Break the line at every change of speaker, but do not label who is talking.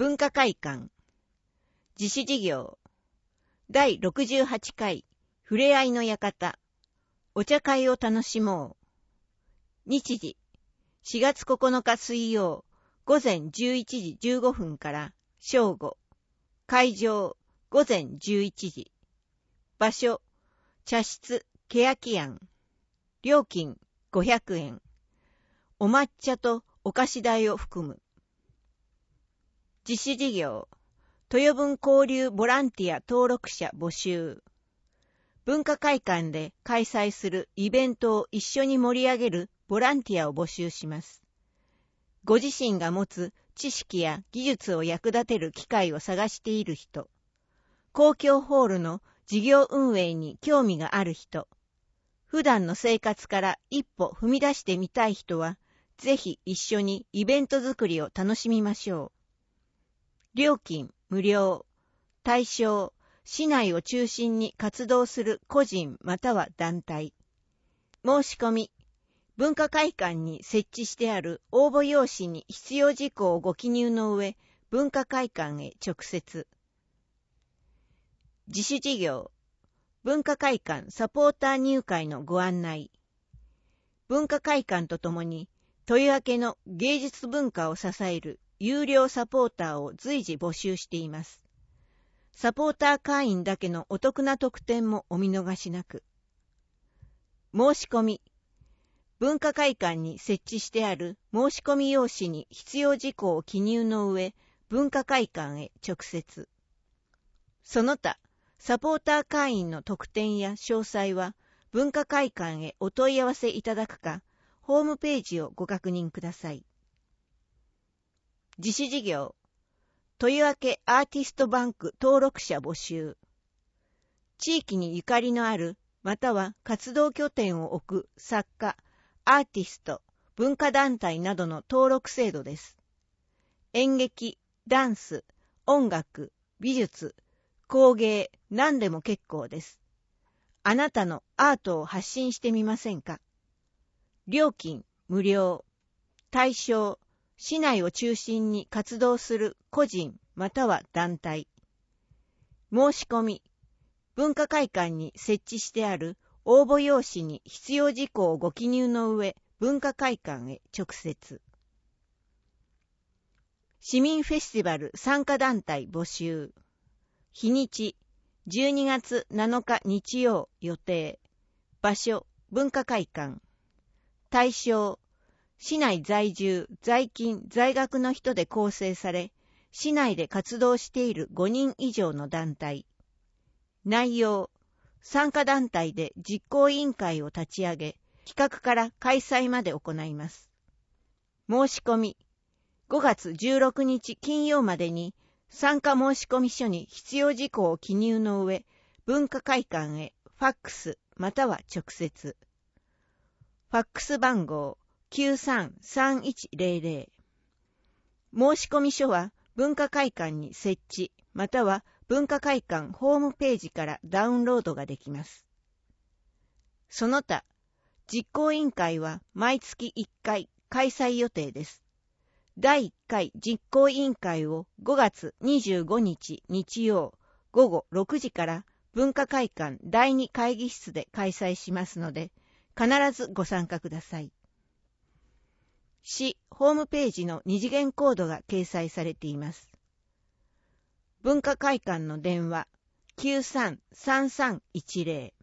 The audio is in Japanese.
文化会館自主事業第68回ふれあいの館お茶会を楽しもう。日時4月9日水曜午前11時15分から正午。会場午前11時。場所茶室けやき庵。料金500円。お抹茶とお菓子代を含む。実施事業豊文交流ボランティア登録者募集。文化会館で開催するイベントを一緒に盛り上げるボランティアを募集します。ご自身が持つ知識や技術を役立てる機会を探している人、公共ホールの事業運営に興味がある人、普段の生活から一歩踏み出してみたい人は、ぜひ一緒にイベント作りを楽しみましょう。料金無料。対象、市内を中心に活動する個人または団体。申し込み、文化会館に設置してある応募用紙に必要事項をご記入の上、文化会館へ直接。自主事業、文化会館サポーター入会のご案内。文化会館とともに、豊明の芸術文化を支える有料サポーターを随時募集しています。サポーター会員だけのお得な特典もお見逃しなく。申し込み。文化会館に設置してある申し込み用紙に必要事項を記入の上、文化会館へ直接。その他、サポーター会員の特典や詳細は文化会館へお問い合わせいただくか、ホームページをご確認ください。自主事業豊明アーティストバンク登録者募集。地域にゆかりのあるまたは活動拠点を置く作家、アーティスト、文化団体などの登録制度です。演劇、ダンス、音楽、美術、工芸、何でも結構です。あなたのアートを発信してみませんか？料金無料。対象、市内を中心に活動する個人または団体。申し込み、文化会館に設置してある応募用紙に必要事項をご記入の上、文化会館へ直接。市民フェスティバル参加団体募集。日にち、12月7日日曜予定。場所、文化会館。対象、市内在住、在勤、在学の人で構成され、市内で活動している5人以上の団体。内容、参加団体で実行委員会を立ち上げ、企画から開催まで行います。申し込み、5月16日金曜までに参加申し込み書に必要事項を記入の上、文化会館へファックスまたは直接。ファックス番号933100。申し込み書は文化会館に設置または文化会館ホームページからダウンロードができます。その他、実行委員会は毎月1回開催予定です。第1回実行委員会を5月25日日曜午後6時から文化会館第2会議室で開催しますので、必ずご参加ください。市ホームページの二次元コードが掲載されています。文化会館の電話933310